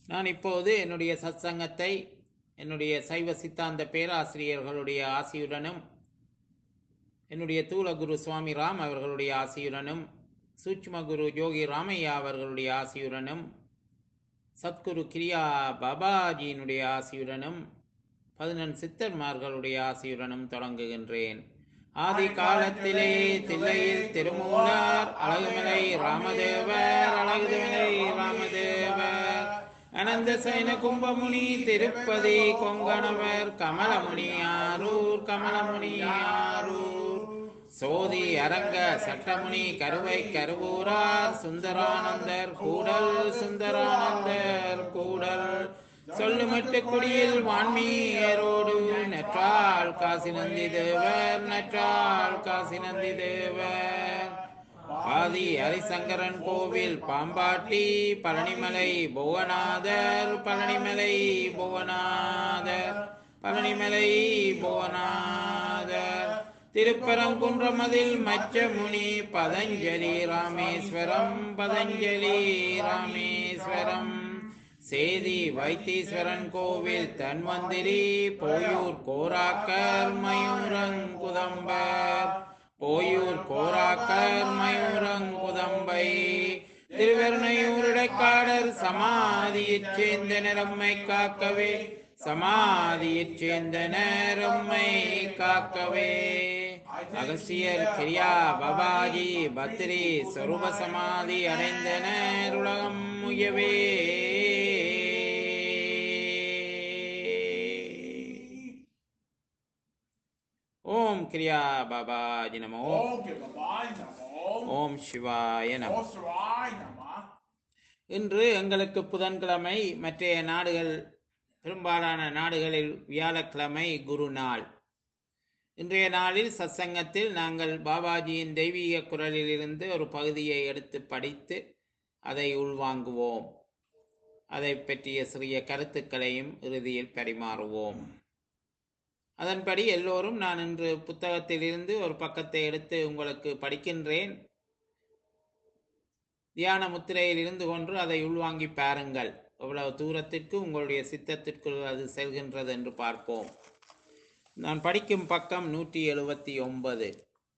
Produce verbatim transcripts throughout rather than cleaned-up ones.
நான் இப்போது என்னுடைய சத்சங்கத்தை என்னுடைய சைவ சித்தாந்த பேராசிரியர்களுடைய ஆசியுடனும் என்னுடைய தூலகுரு சுவாமி ராம் அவர்களுடைய ஆசியுடனும் சூட்சும குரு யோகி ராமையா அவர்களுடைய ஆசியுடனும் சத்குரு கிரியா பாபாஜியினுடைய ஆசியுடனும் பதினெண் சித்தர்மார்களுடைய ஆசியுடனும் தொடங்குகின்றேன். ஆதி காலத்திலே தில்லையில் திருமூலர் அழகுமலை ராமதேவர் அழகுமலை ராமதேவர் அனந்த சைன கும்பமுனி திருப்பதி கொங்கணவர் கமலமுனி ஆரூர் கமலமுனி ஆரூர் சோதி அரங்க சட்டமுனி கருவை கருவூரார் சுந்தரானந்தர் கூடல் சுந்தரானந்தர் கூடல் சொல்லுமட்டு குடியில் வான்மீரோடு நற்றாள் காசி நந்தி தேவர் நற்றாள் காசி நந்தி தேவர் ஆதி ஹரிசங்கரன் கோவில் பாம்பாட்டி பழனிமலை புவனாதர் பழனிமலை புவனாதர் பழனிமலை புவனாதர் திருப்பரங்குன்றமதில் மச்சமுனி பதஞ்சலி ராமேஸ்வரம் பதஞ்சலி ராமேஸ்வரம் சேதி வைத்தீஸ்வரன் கோவில் தன்வந்திரி போயூர் கோராக்கர் மயூரங்குதம்பர் போயூர் கோராக்கர் மயூரங்குதம்பை திருவெருணையூருடைக்காடர் சமாதியைச் சேர்ந்த நிறம்மை காக்கவே சமாதியைச் சேர்ந்த நேரம்மை காக்கவே. அகசியர் கிரியா பாபாஜி பத்ரி சொரூப சமாதி அடைந்தனர் உலகம் முயவே. ஓம் கிரியா பாபாஜி நமோ. ஓம் சிவாய நமோ. இன்று எங்களுக்கு புதன்கிழமை, மற்றைய நாடுகள் பெரும்பாலான நாடுகளில் வியாழக்கிழமை குரு நாள். இன்றைய நாளில் சத்சங்கத்தில் நாங்கள் பாபாஜியின் தெய்வீக குரலில் இருந்து ஒரு பகுதியை எடுத்து படித்து அதை உள்வாங்குவோம். அதை பற்றிய சிறிய கருத்துக்களையும் இறுதியில் பரிமாறுவோம். அதன்படி எல்லோரும், நான் இன்று புத்தகத்தில் இருந்து ஒரு பக்கத்தை எடுத்து உங்களுக்கு படிக்கின்றேன். தியான முத்திரையில் இருந்து கொண்டு அதை உள்வாங்கி பாருங்கள். எவ்வளவு தூரத்திற்கு உங்களுடைய சித்தத்திற்குள் அது செல்கின்றது என்று பார்ப்போம். நான் படிக்கும் பக்கம் நூற்றி எழுபத்தி ஒன்பது,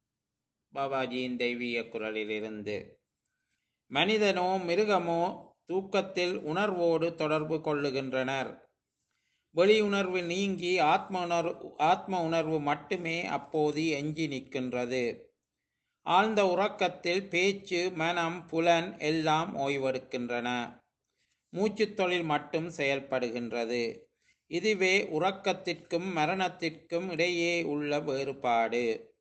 பாபாஜியின் தெய்வீக குரலில் இருந்து. மனிதனோ மிருகமோ தூக்கத்தில் உணர்வோடு தொடர்பு கொள்ளுகின்றனர். வெளியுணர்வு நீங்கி ஆத்ம உணர்வு ஆத்ம உணர்வு மட்டுமே அப்போது எஞ்சி நிற்கின்றது. ஆழ்ந்த உறக்கத்தில் பேச்சு, மனம், புலன் எல்லாம் ஓய்வெடுக்கின்றன. மூச்சு தொழில் மட்டும் செயல்படுகின்றது. இதுவே உறக்கத்திற்கும் மரணத்திற்கும் இடையே உள்ள வேறுபாடு.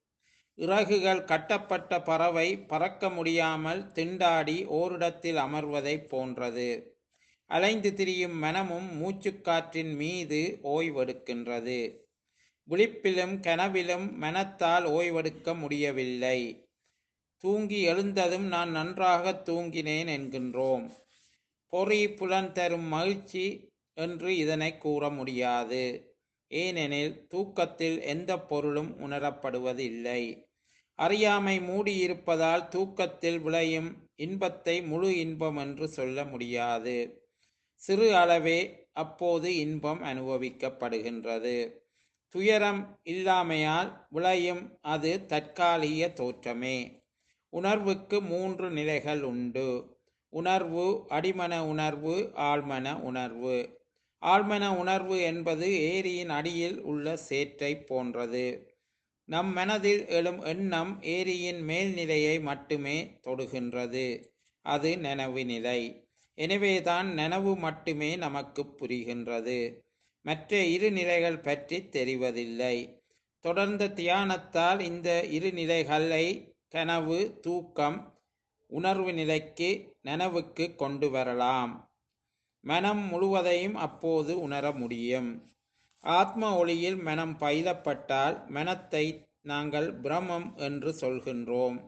இறகுகள் கட்டப்பட்ட பறவை பறக்க முடியாமல் திண்டாடி ஓரிடத்தில் அமர்வதை போன்றது. அலைந்து திரியும் மனமும் மூச்சுக்காற்றின் மீது ஓய்வெடுக்கின்றது. விழிப்பிலும் கனவிலும் மனத்தால் ஓய்வெடுக்க முடியவில்லை. தூங்கி எழுந்ததும் நான் நன்றாக தூங்கினேன் என்கின்றோம். பொறி புலன் தரும் மகிழ்ச்சி என்று இதனை கூற முடியாது. ஏனெனில் தூக்கத்தில் எந்த பொருளும் உணரப்படுவதில்லை. அறியாமை மூடியிருப்பதால் தூக்கத்தில் விளையும் இன்பத்தை முழு இன்பம் என்று சொல்ல முடியாது. சிறு அளவே அப்போது இன்பம் அனுபவிக்கப்படுகின்றது. துயரம் இல்லாமையால் விளையும் அது தற்காலிக தோற்றமே. உணர்வுக்கு மூன்று நிலைகள் உண்டு. உணர்வு, அடிமன உணர்வு, ஆழ்மன உணர்வு. ஆழ்மன உணர்வு என்பது ஏரியின் அடியில் உள்ள சேற்றை போன்றது. நம் மனதில் எழும் எண்ணம் ஏரியின் மேல்நிலையை மட்டுமே தொடுகின்றது. அது நனவு நிலை. எனவேதான் நனவு மட்டுமே நமக்கு புரிகின்றது. மற்ற இரு நிலைகள் பற்றி தெரிவதில்லை. தொடர்ந்த தியானத்தால் இந்த இரு நிலைகளை கனவு, தூக்கம், உணர்வு நிலைக்கு, நனவுக்கு கொண்டு வரலாம். மனம் முழுவதையும் அப்போது உணர முடியும். ஆத்ம ஒளியில் மனம் பயிலப்பட்டால் மனத்தை நாங்கள் பிரமம் என்று சொல்கின்றோம்.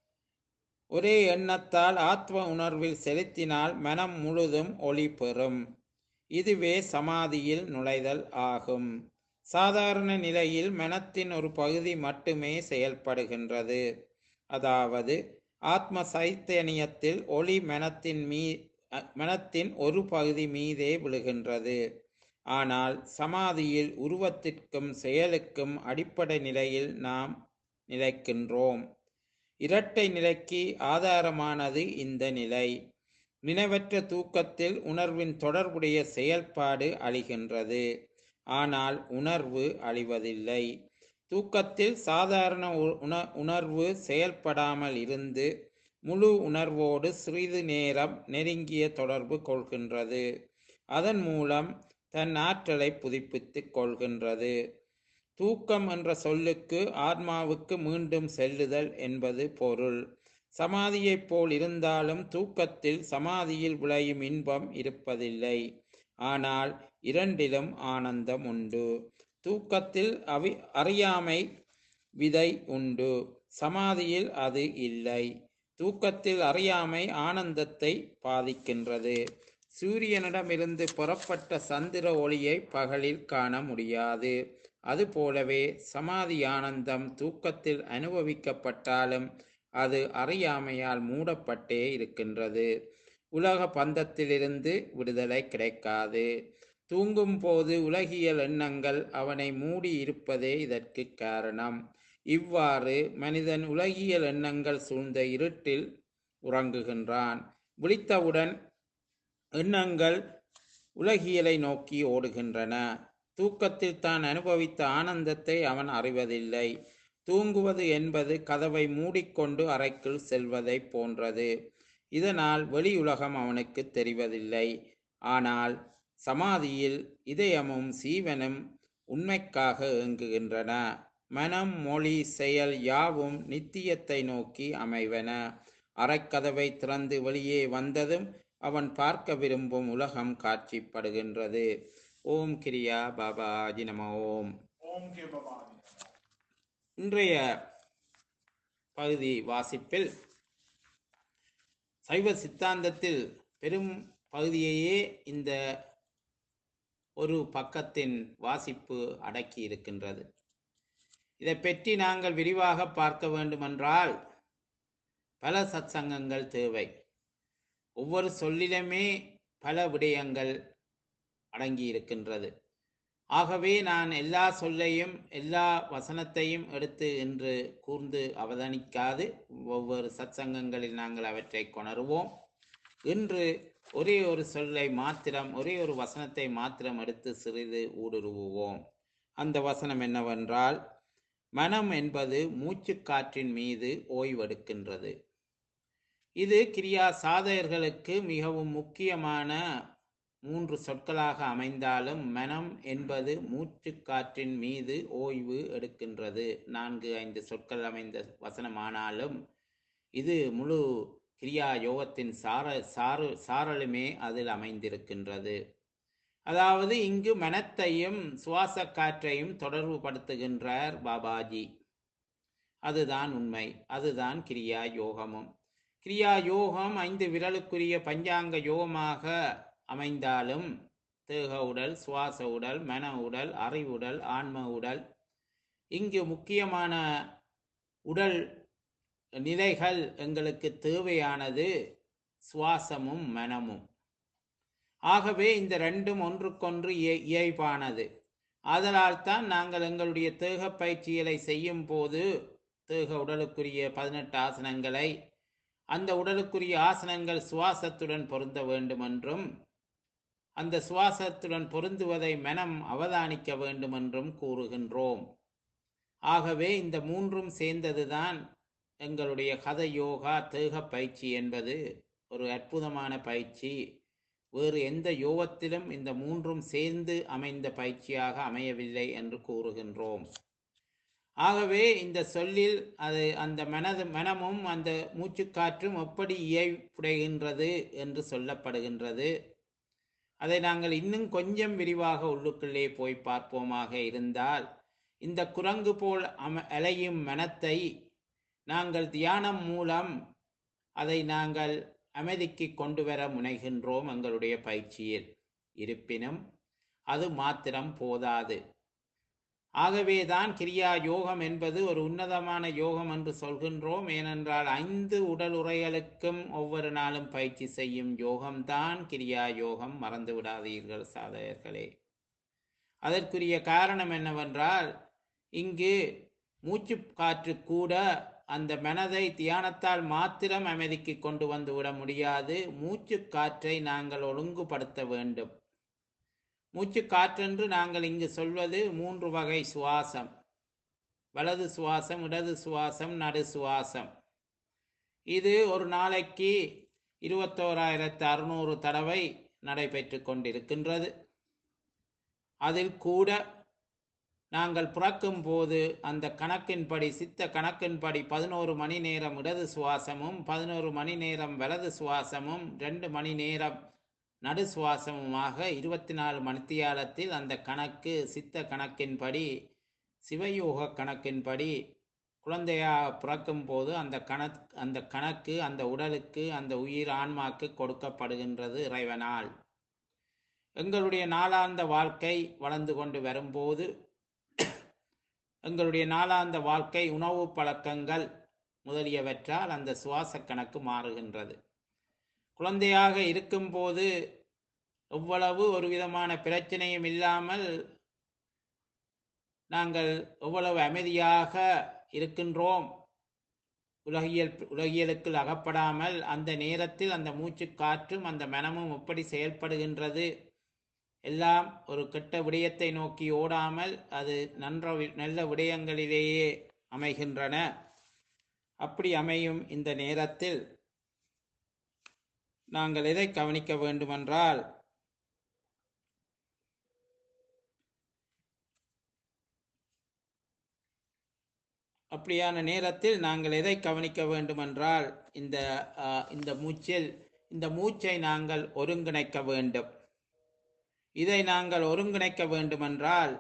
ஒரே எண்ணத்தால் ஆத்ம உணர்வில் செலுத்தினால் மனம் முழுதும் ஒளி பெறும். இதுவே சமாதியில் நுழைதல் ஆகும். சாதாரண நிலையில் மனத்தின் ஒரு பகுதி மட்டுமே செயல்படுகின்றது. அதாவது ஆத்ம சைத்தன்யத்தில் ஒளி மனத்தின் மீ அ- மனத்தின் ஒரு பகுதி மீதே விழுகின்றது. ஆனால் சமாதியில் உருவத்திற்கும் செயலுக்கும் அடிப்படை நிலையில் நாம் நிலைக்கின்றோம். இரட்டை நிலைக்கு ஆதாரமானது இந்த நிலை. நினைவற்ற தூக்கத்தில் உணர்வின் தொடர்புடைய செயல்பாடு அழிகின்றது, ஆனால் உணர்வு அழிவதில்லை. தூக்கத்தில் சாதாரண உ- உண- உணர்வு செயல்படாமல் இருந்து முழு உணர்வோடு சிறிது நேரம் நெருங்கிய தொடர்பு கொள்கின்றது. அதன் மூலம் தன் ஆற்றலை புதுப்பித்துக் கொள்கின்றது. தூக்கம் என்ற சொல்லுக்கு ஆத்மாவுக்கு மீண்டும் செல்லுதல் என்பது பொருள். சமாதியைப் போல் இருந்தாலும் தூக்கத்தில் சமாதியில் விளையும் இன்பம் இருப்பதில்லை. ஆனால் இரண்டிலும் ஆனந்தம் உண்டு. தூக்கத்தில் அவி அறியாமை விதை உண்டு, சமாதியில் அது இல்லை. தூக்கத்தில் அறியாமை ஆனந்தத்தை பாதிக்கின்றது. சூரியனிடமிருந்து புறப்பட்ட சந்திர ஒளியை பகலில் காண முடியாது. அதுபோலவே சமாதி ஆனந்தம் தூக்கத்தில் அனுபவிக்கப்பட்டாலும் அது அறியாமையால் மூடப்பட்டே இருக்கின்றது. உலக பந்தத்திலிருந்து விடுதலை கிடைக்காது. தூங்கும் போது உலகியல் எண்ணங்கள் அவனை மூடி இருப்பதே இதற்கு காரணம். இவ்வாறு மனிதன் உலகியல் எண்ணங்கள் சூழ்ந்த இருட்டில் உறங்குகின்றான். விழித்தவுடன் எண்ணங்கள் உலகியலை நோக்கி ஓடுகின்றன. தூக்கத்தில் தான் அனுபவித்த ஆனந்தத்தை அவன் அறிவதில்லை. தூங்குவது என்பது கதவை மூடிக்கொண்டு அறைக்குள் செல்வதை போன்றது. இதனால் வெளி உலகம் அவனுக்கு தெரிவதில்லை. ஆனால் சமாதியில் இதயமும் சீவனும் உண்மைக்காக ஏங்குகின்றன. மனம், மொழி, செயல் யாவும் நித்தியத்தை நோக்கி அமைவன. அறைக்கதவை திறந்து வெளியே வந்ததும் அவன் பார்க்க விரும்பும் உலகம் காட்சிப்படுகின்றது. ஓம் கிரியா பாபாஜி நம ஓம். ஓம் கே பவானி. இன்றைய பகுதி வாசிப்பில் சைவ சித்தாந்தத்தில் பெரும் பகுதியையே இந்த ஒரு பக்கத்தின் வாசிப்பு அடக்கி இருக்கின்றது. இதை பற்றி நாங்கள் விரிவாக பார்க்க வேண்டுமென்றால் பல சத்சங்கங்கள் தேவை. ஒவ்வொரு சொல்லிலுமே பல விடயங்கள் அடங்கி இருக்கின்றது. ஆகவே நான் எல்லா சொல்லையும் எல்லா வசனத்தையும் எடுத்து இன்று கூர்ந்து அவதானிக்காது ஒவ்வொரு சத்சங்கங்களில் நாங்கள் அவற்றை கொணருவோம். இன்று ஒரே ஒரு சொல்லை மாத்திரம், ஒரே ஒரு வசனத்தை மாத்திரம் எடுத்து சிறிது ஊடுருவுவோம். அந்த வசனம் என்னவென்றால், மனம் என்பது மூச்சு காற்றின் மீது ஓய்வெடுக்கின்றது. இது கிரியா சாதகர்களுக்கு மிகவும் முக்கியமான மூன்று சொற்களாக அமைந்தாலும் மனம் என்பது மூச்சு காற்றின் மீது ஓய்வு எடுக்கின்றது நான்கு ஐந்து சொற்கள் அமைந்த வசனமானாலும் இது முழு கிரியா யோகத்தின் சார சாறு சாரலுமே அதில் அமைந்திருக்கின்றது. அதாவது இங்கு மனத்தையும் சுவாச காற்றையும் தொடர்பு படுத்துகின்றார் பாபாஜி. அதுதான் உண்மை, அதுதான் கிரியா யோகமும். கிரியா யோகம் ஐந்து விரலுக்குரிய பஞ்சாங்க யோகமாக அமைந்தாலும் தேக உடல், சுவாச உடல், மன உடல், அறிவுடல், ஆன்ம உடல், இங்கு முக்கியமான உடல் நிலைகள் எங்களுக்கு தேவையானது சுவாசமும் மனமும். ஆகவே இந்த ரெண்டும் ஒன்றுக்கொன்று இயைபானது. ஆதலால் தான் நாங்கள் எங்களுடைய தேக பயிற்சிகளை செய்யும் போது தேக உடலுக்குரிய பதினெட்டு ஆசனங்களை அந்த உடலுக்குரிய ஆசனங்கள் சுவாசத்துடன் பொருந்த வேண்டும் என்றும் அந்த சுவாசத்துடன் பொருந்துவதை மனம் அவதானிக்க வேண்டும் என்றும் கூறுகின்றோம். ஆகவே இந்த மூன்றும் சேர்ந்ததுதான் எங்களுடைய கத யோகா தேக பயிற்சி என்பது ஒரு அற்புதமான பயிற்சி. வேறு எந்த யோகத்திலும் இந்த மூன்றும் சேர்ந்து அமைந்த பயிற்சியாக அமையவில்லை என்று கூறுகின்றோம். ஆகவே இந்த சொல்லில் அது அந்த மனது மனமும் அந்த மூச்சுக்காற்றும் எப்படி இயைப்புடைகின்றது என்று சொல்லப்படுகின்றது. அதை நாங்கள் இன்னும் கொஞ்சம் விரிவாக உள்ளுக்குள்ளே போய் பார்ப்போமாக இருந்தால், இந்த குரங்கு போல் அம அலையும் மனத்தை நாங்கள் தியானம் மூலம் அதை நாங்கள் அமைதிக்கு கொண்டு வர முனைகின்றோம் எங்களுடைய பயிற்சியில். இருப்பினும் அது மாத்திரம் போதாது. ஆகவேதான் கிரியா யோகம் என்பது ஒரு உன்னதமான யோகம் என்று சொல்கின்றோம். ஏனென்றால் ஐந்து உடல் உறைகளுக்கும் ஒவ்வொரு நாளும் பயிற்சி செய்யும் யோகம்தான் கிரியா யோகம். மறந்து விடாதீர்கள் சாதகர்களே. அதற்குரிய காரணம் என்னவென்றால், இங்கு மூச்சு காற்று கூட அந்த மனதை தியானத்தால் மாத்திரம் அமைதிக்கு கொண்டு வந்து விட முடியாது. மூச்சு காற்றை நாங்கள் ஒழுங்குபடுத்த வேண்டும். மூச்சு காற்றென்று நாங்கள் இங்கு சொல்வது மூன்று வகை சுவாசம்: வலது சுவாசம், இடது சுவாசம், நடு சுவாசம். இது ஒரு நாளைக்கு இருபத்தோராயிரத்து அறுநூறு தடவை நடைபெற்று கொண்டிருக்கின்றது. அதில் கூட நாங்கள் பிறக்கும் போது அந்த கணக்கின்படி, சித்த கணக்கின்படி பதினோரு மணி நேரம் இடது சுவாசமும் பதினோரு மணி நேரம் வலது சுவாசமும் ரெண்டு மணி நேரம் நடு சுவாசமுமாக இருபத்தி நாலு மணித்தியாலத்தில் அந்த கணக்கு சித்த கணக்கின்படி, சிவயோக கணக்கின்படி குழந்தையாக பிறக்கும் போது அந்த கணக்கு அந்த கணக்கு அந்த உடலுக்கு, அந்த உயிர் ஆன்மாக்கு கொடுக்கப்படுகின்றது இறைவனால். எங்களுடைய நாளாந்த வாழ்க்கை வளர்ந்து கொண்டு வரும்போது எங்களுடைய நாளாந்த வாழ்க்கை, உணவு பழக்கங்கள் முதலியவற்றால் அந்த சுவாச கணக்கு மாறுகின்றது. குழந்தையாக இருக்கும்போது எவ்வளவு ஒரு விதமான பிரச்சனையும் இல்லாமல் நாங்கள் எவ்வளவு அமைதியாக இருக்கின்றோம், உலகியல் உலகியலுக்குள் அகப்படாமல், அந்த நேரத்தில் அந்த மூச்சு காற்றும் அந்த மனமும் எப்படி செயல்படுகின்றது, எல்லாம் ஒரு கெட்ட விடயத்தை நோக்கி ஓடாமல் அது நன்ற நல்ல விடயங்களிலேயே அமைகின்றன. அப்படி அமையும் இந்த நேரத்தில் நாங்கள் எதை கவனிக்க வேண்டுமென்றால், அப்படியான நேரத்தில் நாங்கள் எதை கவனிக்க வேண்டுமென்றால் இந்த இந்த மூச்சில் இந்த மூச்சை நாங்கள் ஒருங்கிணைக்க வேண்டும். இதை நாங்கள் ஒருங்கிணைக்க வேண்டுமென்றால்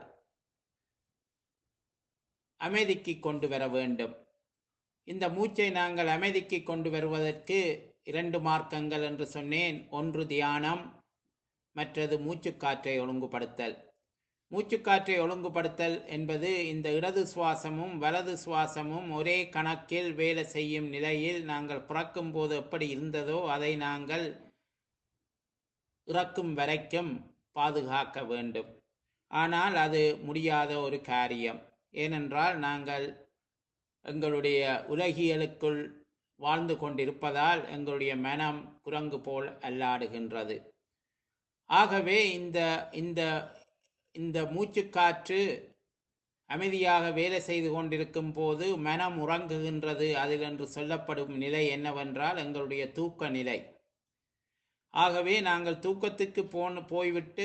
அமைதிக்கு கொண்டு வர வேண்டும். இந்த மூச்சை நாங்கள் அமைதிக்கு கொண்டு வருவதற்கு இரண்டு மார்க்கங்கள் என்று சொன்னேன். ஒன்று தியானம், மற்றது மூச்சுக்காற்றை ஒழுங்குபடுத்தல். மூச்சுக்காற்றை ஒழுங்குபடுத்தல் என்பது இந்த இடது சுவாசமும் வலது சுவாசமும் ஒரே கணக்கில் வேலை செய்யும் நிலையில் நாங்கள் பிறக்கும் போது எப்படி இருந்ததோ அதை நாங்கள் இறக்கும் வரைக்கும் பாதுகாக்க வேண்டும். ஆனால் அது முடியாத ஒரு காரியம். ஏனென்றால் நாங்கள் எங்களுடைய உலகியலுக்குள் வாழ்ந்து கொண்டிருப்பதால் எங்களுடைய மனம் குரங்கு போல் அல்லாடுகின்றது. ஆகவே இந்த இந்த இந்த மூச்சுக்காற்று அமைதியாக வேலை செய்து கொண்டிருக்கும் போது மனம் உறங்குகின்றது. அதில் என்று சொல்லப்படும் நிலை என்னவென்றால் எங்களுடைய தூக்க நிலை. ஆகவே நாங்கள் தூக்கத்துக்கு போன போய்விட்டு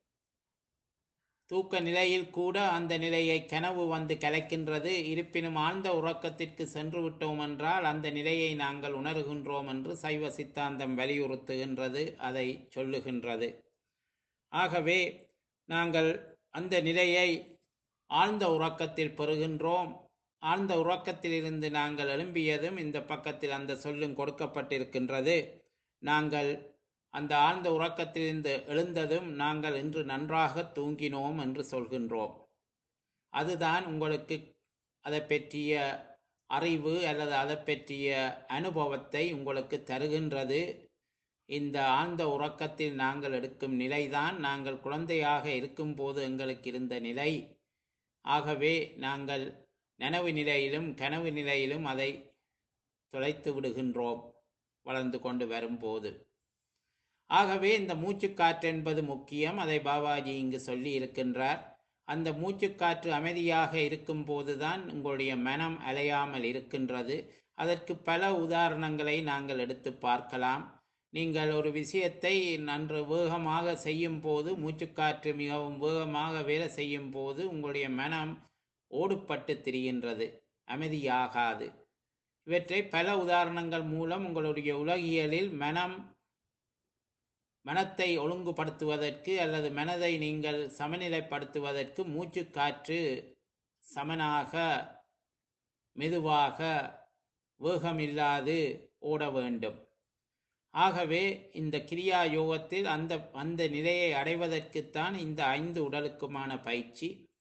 தூக்க நிலையில் கூட அந்த நிலையை கனவு வந்து கலைக்கின்றது. இருப்பினும் ஆழ்ந்த உறக்கத்திற்கு சென்று விட்டோம் என்றால் அந்த நிலையை நாங்கள் உணர்கின்றோம் என்று சைவ சித்தாந்தம் வலியுறுத்துகின்றது, அதை சொல்லுகின்றது. ஆகவே நாங்கள் அந்த நிலையை ஆழ்ந்த உறக்கத்தில் பெறுகின்றோம். ஆழ்ந்த உறக்கத்தில் இருந்து நாங்கள் எழும்பியதும் இந்த பக்கத்தில் அந்த சொல்லும் கொடுக்கப்பட்டிருக்கின்றது. நாங்கள் அந்த ஆழ்ந்த உறக்கத்திலிருந்து எழுந்ததும் நாங்கள் இன்று நன்றாக தூங்கினோம் என்று சொல்கின்றோம். அதுதான் உங்களுக்கு அதை பற்றிய அறிவு அல்லது அதை பற்றிய அனுபவத்தை உங்களுக்கு தருகின்றது. இந்த ஆழ்ந்த உறக்கத்தில் நாங்கள் எடுக்கும் நிலைதான் நாங்கள் குழந்தையாக இருக்கும் போது எங்களுக்கு இருந்த நிலை. ஆகவே நாங்கள் நனவு நிலையிலும் கனவு நிலையிலும் அதை தொலைத்து விடுகின்றோம் வளர்ந்து கொண்டு வரும்போது. ஆகவே இந்த மூச்சுக்காற்று என்பது முக்கியம். அதை பாபாஜி இங்கு சொல்லி இருக்கின்றார். அந்த மூச்சுக்காற்று அமைதியாக இருக்கும் போதுதான் உங்களுடைய மனம் அலையாமல் இருக்கின்றது. அதற்கு பல உதாரணங்களை நாங்கள் எடுத்து பார்க்கலாம். நீங்கள் ஒரு விஷயத்தை நன்று வேகமாக செய்யும் போது, மூச்சுக்காற்று மிகவும் வேகமாக வேலை செய்யும் போது உங்களுடைய மனம் ஓடுபட்டு திரிகின்றது, அமைதியாகாது. இவற்றை பல உதாரணங்கள் மூலம் உங்களுடைய உலகியலில் மனம் மனத்தை ஒழுங்குபடுத்துவதற்கு அல்லது மனதை நீங்கள் சமநிலைப்படுத்துவதற்கு மூச்சுக்காற்று சமனாக மெதுவாக வேகமில்லாது ஓட வேண்டும். ஆகவே இந்த கிரியா யோகத்தில் அந்த அந்த நிலையை அடைவதற்குத்தான் இந்த ஐந்து உடலுக்குமான பயிற்சி.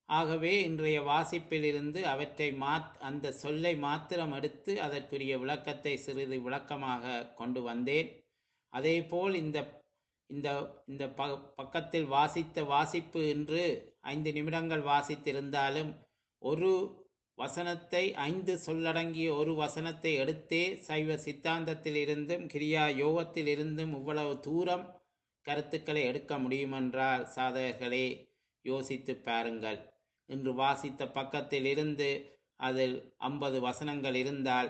ஆகவே இன்றைய வாசிப்பில் இருந்து அவற்றை மாத் அந்த சொல்லை மாத்திரம் எடுத்து அதற்குரிய விளக்கத்தை சிறிது விளக்கமாக கொண்டு வந்தேன். அதேபோல் இந்த இந்த இந்த ப பக்கத்தில் வாசித்த வாசிப்பு இன்று ஐந்து நிமிடங்கள் வாசித்திருந்தாலும் ஒரு வசனத்தை ஐந்து சொல்லடங்கிய ஒரு வசனத்தை எடுத்தே சைவ சித்தாந்தத்தில் இருந்தும் கிரியா யோகத்தில் இருந்தும் இவ்வளவு தூரம் கருத்துக்களை எடுக்க முடியுமென்றால் சாதகர்களே யோசித்து பாருங்கள். இன்று வாசித்த பக்கத்தில் இருந்து அதில் ஐம்பது வசனங்கள் இருந்தால்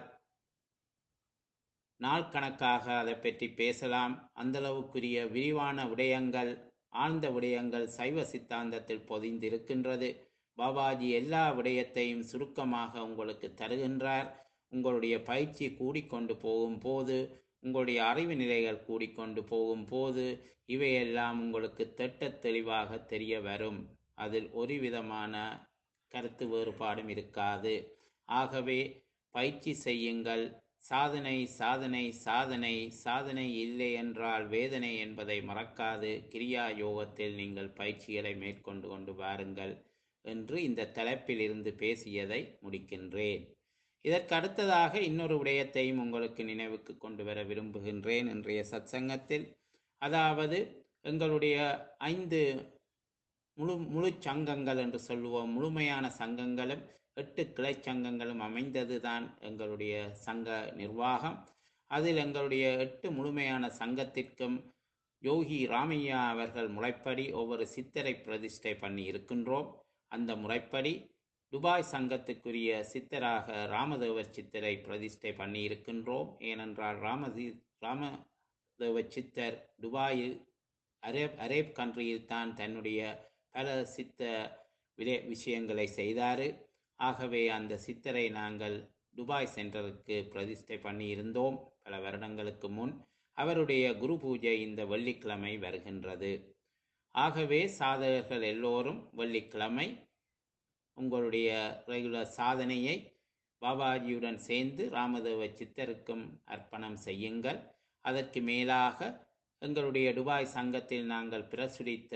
நாள் கணக்காக அதை பற்றி பேசலாம். அந்தளவுக்குரிய விரிவான விடயங்கள், ஆழ்ந்த விடயங்கள் சைவ சித்தாந்தத்தில் பொதிந்திருக்கின்றது. பாபாஜி எல்லா விடயத்தையும் சுருக்கமாக உங்களுக்கு தருகின்றார். உங்களுடைய பயிற்சி கூடிக்கொண்டு போகும் போது, உங்களுடைய அறிவு நிலைகள் கூடிக்கொண்டு போகும் போது இவையெல்லாம் உங்களுக்கு திட்ட தெளிவாக தெரிய வரும். அதில் ஒரு விதமான கருத்து வேறுபாடும் இருக்காது. ஆகவே பயிற்சி செய்யுங்கள். சாதனை சாதனை சாதனை சாதனை இல்லை என்றால் வேதனை என்பதை மறக்காது கிரியா யோகத்தில் நீங்கள் பயிற்சிகளை மேற்கொண்டு கொண்டு வாருங்கள் என்று இந்த தலைப்பில் இருந்து பேசியதை முடிக்கின்றேன். இதற்கு அடுத்ததாக இன்னொரு விடயத்தையும் உங்களுக்கு நினைவுக்கு கொண்டு வர விரும்புகின்றேன் இன்றைய சத்சங்கத்தில். அதாவது எங்களுடைய ஐந்து முழு முழு சங்கங்கள் என்று சொல்லுவோம், முழுமையான சங்கங்களும் எட்டு கிளை சங்கங்களும் அமைந்தது தான் எங்களுடைய சங்க நிர்வாகம். அதில் எங்களுடைய எட்டு முழுமையான சங்கத்திற்கும் யோகி ராமையா அவர்கள் முறைப்படி ஒவ்வொரு சித்தரை பிரதிஷ்டை பண்ணி இருக்கின்றோம். அந்த முறைப்படி துபாய் சங்கத்துக்குரிய சித்தராக ராமதேவர் சித்தரை பிரதிஷ்டை பண்ணி இருக்கின்றோம். ஏனென்றால் ராமதி ராமதேவ சித்தர் துபாயில் அரேப் அரேப் கண்ட்ரியில் தான் தன்னுடைய பல சித்த விடய விஷயங்களை செய்தார். ஆகவே அந்த சித்தரை நாங்கள் துபாய் சென்டருக்கு பிரதிஷ்டை பண்ணி இருந்தோம் பல வருடங்களுக்கு முன். அவருடைய குரு பூஜை இந்த வெள்ளிக்கிழமை வருகின்றது. ஆகவே சாதகர்கள் எல்லோரும் வெள்ளிக்கிழமை உங்களுடைய ரெகுலர் சாதனையை பாபாஜியுடன் சேர்ந்து ராமதேவ சித்தருக்கும் அர்ப்பணம் செய்யுங்கள். அதற்கு மேலாக எங்களுடைய துபாய் சங்கத்தில் நாங்கள் பிரசுரித்த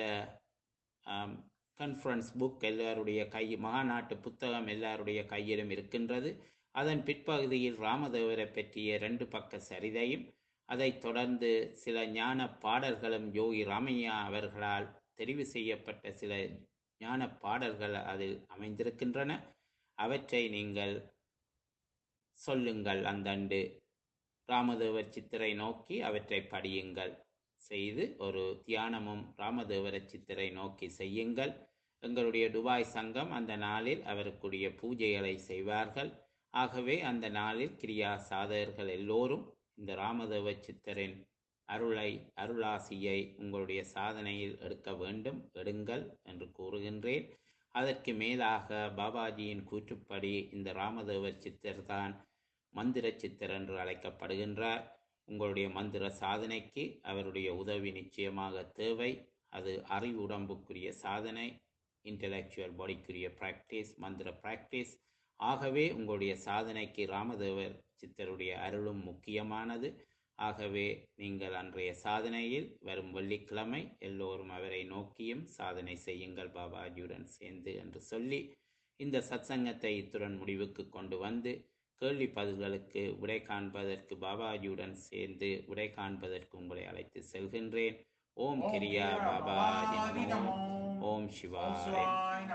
கான்ஃபரன்ஸ் புக் எல்லாருடைய கை மகாநாட்டு புத்தகம் எல்லாருடைய கையிலும் இருக்கின்றது. அதன் பிற்பகுதியில் ராமதேவரை பற்றிய ரெண்டு பக்க சரிதையும் அதைத் தொடர்ந்து சில ஞான பாடல்களும் யோகி ராமையா அவர்களால் தெரிவு செய்யப்பட்ட சில ஞான பாடல்கள் அதில் அமைந்திருக்கின்றன. அவற்றை நீங்கள் சொல்லுங்கள். அந்தண்டு ராமதேவர் சித்தரை நோக்கி அவற்றை படியுங்கள். செய்து ஒரு தியானமும் ராமதேவர சித்தரை நோக்கி செய்யுங்கள். எங்களுடைய துபாய் சங்கம் அந்த நாளில் அவருக்குரிய பூஜைகளை செய்வார்கள். ஆகவே அந்த நாளில் கிரியா சாதகர்கள் எல்லோரும் இந்த ராமதேவ சித்தரின் அருளை அருளாசியை உங்களுடைய சாதனையில் எடுக்க வேண்டும், எடுங்கள் என்று கூறுகின்றேன். அதற்கு மேலாக பாபாஜியின் கூற்றுப்படி இந்த ராமதேவர் சித்தர் தான் மந்திர சித்தர் என்று அழைக்கப்படுகின்றார். உங்களுடைய மந்திர சாதனைக்கு அவருடைய உதவி நிச்சயமாக தேவை. அது அறிவு உடம்புக்குரிய சாதனை, இன்டலெக்சுவல் பாடிக்குரிய பிராக்டிஸ், மந்திர பிராக்டிஸ். ஆகவே உங்களுடைய சாதனைக்கு ராமதேவர் சித்தருடைய அருளும் முக்கியமானது. ஆகவே நீங்கள் அன்றைய சாதனையில் வரும் வெள்ளிக்கிழமை எல்லோரும் அவரை நோக்கியும் சாதனை செய்யுங்கள் பாபாஜியுடன் சேர்ந்து என்று சொல்லி இந்த சத்சங்கத்தை இத்துடன் முடிவுக்கு கொண்டு வந்து கேள்வி பதில்களுக்கு விடை காண்பதற்கு பாபாஜியுடன் சேர்ந்து விடை காண்பதற்கு உங்களை அழைத்து செல்கின்றேன். ஓம் கிரியா பாபாஜி நமோ. ஓம் சிவாய.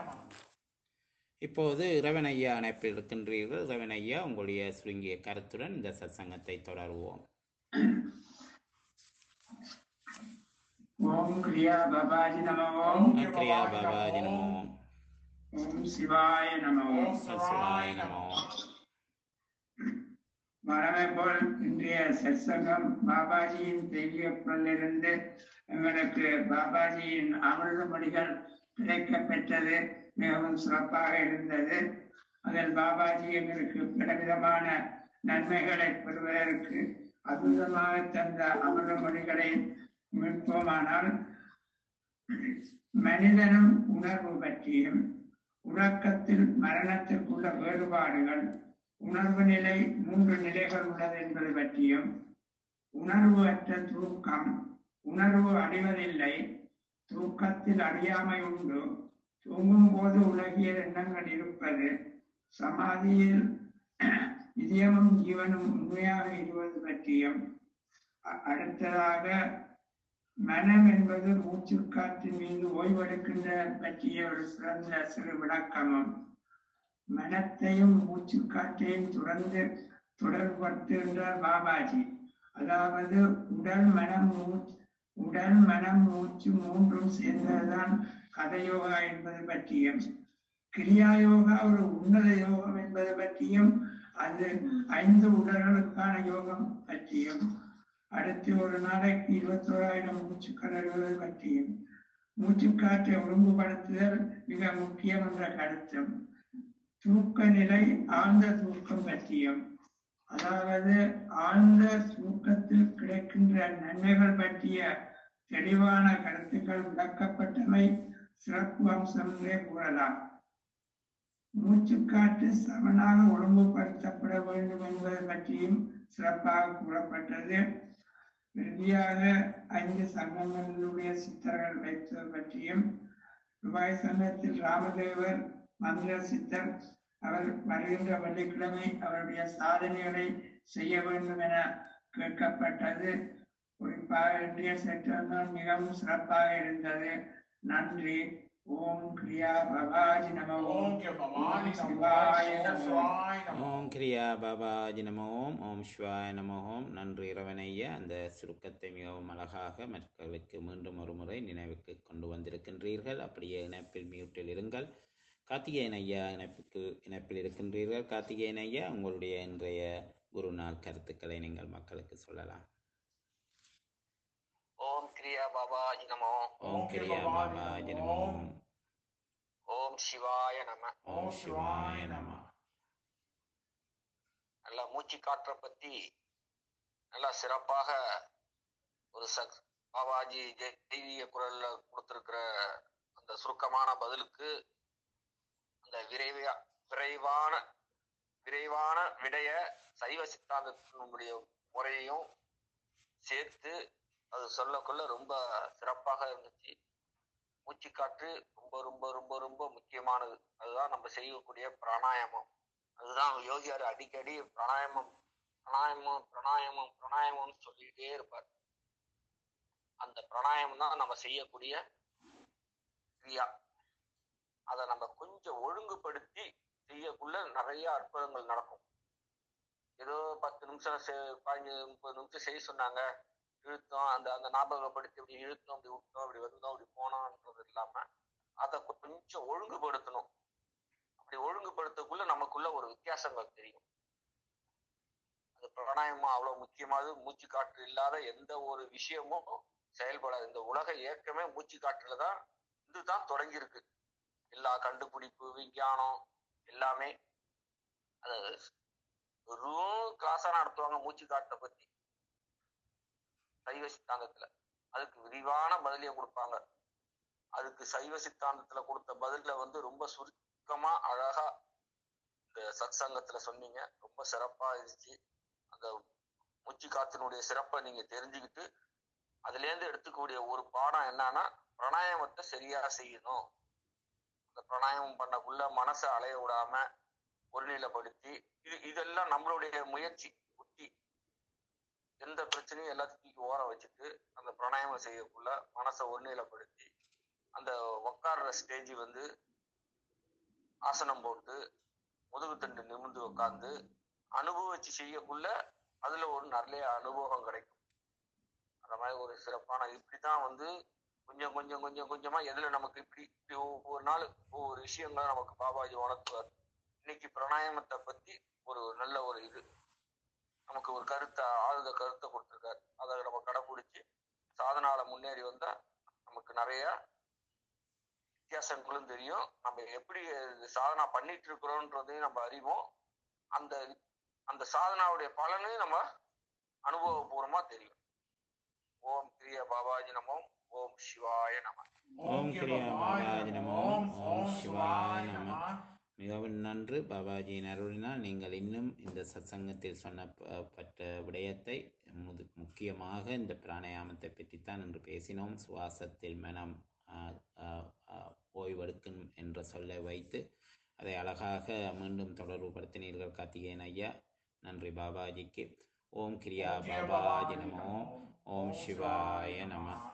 இப்போது இரவனையா அணைப்பில் இருக்கின்றீர்கள். இரவனையா, உங்களுடைய சுருங்கிய கருத்துடன் இந்த சத்சங்கத்தை தொடருவோம். ஓம் கிரியா பாபாஜி நமோ. கிரியா பாபாஜி நமோ. ஓம் சிவாய நமோ. சிவாய நமோ. வழமை போல் இன்றைய சத்சங்கம் பாபாஜியின் தெய்வீக குரலிலிருந்து எங்களுக்கு பாபாஜியின் அமிர்தமொழிகள் கிடைக்க பெற்றது. மிகவும் சிறப்பாக இருந்தது. அதில் பாபாஜி எங்களுக்கு பலவிதமான நன்மைகளை பெறுவதற்கு அற்புதமாக தந்த அமிர்தமொழிகளை மீட்போமானால் மனிதனும் உணர்வு பற்றியும், உறக்கத்தில் மரணத்திற்குள்ள வேறுபாடுகள், உணர்வு நிலை மூன்று நிலைகள் உள்ளது என்பது பற்றியும், உணர்வு அற்ற தூக்கம், உணர்வு அடைவதில்லை, தூக்கத்தில் அறியாமை உண்டு, தூங்கும் போது உலகியல் எண்ணங்கள் இருப்பது, சமாதியில் இதயமும் ஜீவனும் உண்மையாக இருப்பது பற்றியும், அடுத்ததாக மனம் என்பது மூச்சு காற்றின் மீது ஓய்வெடுக்கின்ற பற்றிய ஒரு சிறந்த சிறு விளக்கமும், மனத்தையும் மூச்சு காற்றையும் தொடர்ந்து தொடர்படுத்துகின்றார் பாபாஜி. அதாவது உடல் மனம் மூச்சு உடல் மனம் மூச்சு மூன்றும் சேர்ந்ததுதான் கதயோகா என்பது பற்றியும், கிரியா யோகா ஒரு உன்னத யோகம் என்பது பற்றியும், அது ஐந்து உடல்களுக்கான யோகம் பற்றியும், அடுத்து ஒரு நாளைக்கு இருபத்தி ஓராயிரம் மூச்சு கணறுவது பற்றியும், மூச்சுக்காற்றை ஒழுங்குபடுத்துதல் மிக முக்கியம் என்ற கருத்தும், தூக்க நிலை ஆழ்ந்த தூக்கம் பற்றியும், அதாவது ஆழ்ந்த தூக்கத்தில் கிடைக்கின்ற நன்மைகள் பற்றிய தெளிவான கருத்துக்கள் விளக்கப்பட்டவை சிறப்பு அம்சம் என்றே கூறலாம். மூச்சுக்காற்று சமனாக ஒழுங்குபடுத்தப்பட வேண்டும் என்பது பற்றியும் சிறப்பாக கூறப்பட்டது. இறுதியாக ஐந்து சங்கங்களுடைய சித்தர்கள் வைத்தது பற்றியும், துபாய் சங்கத்தில் ராமதேவர் மந்திர சித்தர் அவர் வருகின்ற வெள்ளிக்கிழமை அவருடைய சாதனைகளை செய்ய வேண்டும் என கேட்கப்பட்டது. குறிப்பாக இன்றைய செற்றல் மிகவும் சிறப்பாக இருந்தது. நன்றி. ஓம் கிரியா பாபாஜி நமோ. ஓம் சிவாய நமோ. ஓம் கிரியா பாபாஜி நமோ. ஓம் சிவாய நமோ. நன்றி இரவனையா, அந்த சுருக்கத்தை மிகவும் அழகாக மக்களுக்கு மீண்டும் ஒரு முறை நினைவுக்கு கொண்டு வந்திருக்கின்றீர்கள். அப்படியே இணைப்பில் மியூட்டில் இருங்கள். கார்த்திகேயன் ஐயா இணைப்புக்கு இணைப்பில் இருக்கின்றீர்கள். கார்த்திகேயன் ஐயா, உங்களுடைய இன்றைய குரு நாள் கருத்துக்களை நீங்கள் மக்களுக்கு சொல்லலாம். ஓம் கிரியா பாபாஜி நமோ. ஓம் கிரியா பாபாஜி நமோ. ஓம் சிவாய நம. ஓம் சிவாய நம. நல்லா மூச்சு காற்றை பத்தி நல்லா சிறப்பாக ஒரு சக் பாபாஜி தெய்வீக குரல்ல கொடுத்திருக்கிற அந்த சுருக்கமான பதிலுக்கு அந்த விரைவா விரைவான விரைவான விடைய சைவ சித்தாந்தத்தினுடைய முறையையும் சேர்த்து அது சொல்லக்குள்ள ரொம்ப சிறப்பாக இருந்துச்சு. மூச்சுக்காற்று ரொம்ப ரொம்ப ரொம்ப ரொம்ப முக்கியமானது. அதுதான் நம்ம செய்யக்கூடிய பிராணாயாமம். அதுதான் யோகியார் அடிக்கடி பிராணாயாமம் பிராணாயாமம் பிராணாயாமம் பிராணாயாமம்னு சொல்லிக்கிட்டே இருப்பார். அந்த பிராணாயாமம் தான் நம்ம செய்யக்கூடிய கிரியா. அதை நம்ம கொஞ்சம் ஒழுங்குபடுத்தி செய்யக்குள்ள நிறைய அற்புதங்கள் நடக்கும். ஏதோ பத்து நிமிஷம் பதினஞ்சு முப்பது நிமிஷம் செய்ய சொன்னாங்க, இழுத்தோம், அந்த அந்த ஞாபகப்படுத்தி அப்படி இழுத்தோம், அப்படி விட்டோம், அப்படி வந்தோம், அப்படி போனோம்ன்றது இல்லாம அதை கொஞ்சம் ஒழுங்குபடுத்தணும். அப்படி ஒழுங்குபடுத்தக்குள்ள நமக்குள்ள ஒரு வித்தியாசங்கள் தெரியும். அது பிராணாயாமம் அவ்வளவு முக்கியமானது. மூச்சு காற்று இல்லாத எந்த ஒரு விஷயமும் செயல்படாது. இந்த உலக இயக்கமே மூச்சு காற்றுலதான் இதுதான் தொடங்கியிருக்கு. எல்லா கண்டுபிடிப்பு விஞ்ஞானம் எல்லாமே அது ஒரு கிளாஸா நடத்துவாங்க மூச்சு காற்றை பத்தி சைவ சித்தாந்தத்துல. அதுக்கு விரிவான பதிலையும் கொடுப்பாங்க. அதுக்கு சைவ சித்தாந்தத்துல கொடுத்த பதில வந்து ரொம்ப சுருக்கமா அழகா இந்த சத் சங்கத்துல சொன்னீங்க. ரொம்ப சிறப்பா இருந்துச்சு. அந்த மூச்சு காத்தினுடைய சிறப்பை நீங்க தெரிஞ்சுக்கிட்டு அதுல இருந்து எடுத்துக்கூடிய ஒரு பாடம் என்னன்னா, பிராணாயாமத்தை சரியா செய்யணும். அந்த பிராணாயாமம் பண்ணக்குள்ள மனசை அலைய விடாம ஒருநிலைப்படுத்தி, இது இதெல்லாம் நம்மளுடைய முயற்சி புத்தி. எந்த பிரச்சனையும் எல்லாத்தையும் ஓர வச்சுட்டு அந்த பிராணாயாமம் செய்யக்குள்ள மனசை ஒருநிலைப்படுத்தி அந்த உட்கார்ற ஸ்டேஜ் வந்து ஆசனம் போட்டு முதுகு தண்டு நிமிர்ந்து உட்கார்ந்து அனுபவிச்சு செய்யக்குள்ள அதுல ஒரு நிறைய அனுபவம் கிடைக்கும். அந்த மாதிரி ஒரு சிறப்பான இப்படிதான் வந்து கொஞ்சம் கொஞ்சம் கொஞ்சம் கொஞ்சமா எதுல நமக்கு இப்படி இப்படி ஒவ்வொரு நாள் ஒவ்வொரு விஷயங்களை நமக்கு பாபாஜி உணர்த்துவார். இன்னைக்கு பிராணாயாமத்தை பத்தி ஒரு நல்ல ஒரு இது நமக்கு ஒரு கருத்தை ஆழ்ந்த கருத்தை கொடுத்துருக்காரு. அதை நம்ம கடைபிடிச்சு சாதனால முன்னேறி வந்தா நமக்கு நிறைய வித்தியாசங்களும் தெரியும். நம்ம எப்படி சாதனா பண்ணிட்டு இருக்கிறோன்றதையும் நம்ம அறிவோம். அந்த அந்த சாதனாவுடைய பலனையும் நம்ம அனுபவபூர்வமா தெரியும். ஓம் கிரியா பாபாஜி நமோ. ஓம் சிவாய நம. ஓம் கிரியா பாபாஜி நமோ. ஓம் சிவாய நம. மிகவும் நன்று. பாபாஜியின் அருளினால் நீங்கள் இன்னும் இந்த சத்சங்கத்தில் சொன்னப்பட்ட விடயத்தை முக்கியமாக இந்த பிராணாயாமத்தை பற்றித்தான் என்று பேசினோம். சுவாசத்தில் மனம் ஆஹ், ஆஹ், ஆஹ், ஓய்வெடுக்கும் என்ற சொல்லை வைத்து அதை அழகாக மீண்டும் தொடர்புபடுத்தினீர்கள் கார்த்திகேயன் ஐயா. நன்றி பாபாஜிக்கு. ஓம் கிரியா ஓம் கிரிய பாபாஜி பாபாஜி நமோ. நமோ. ஓம் ஓம் சிவாய சிவாய நம. நம.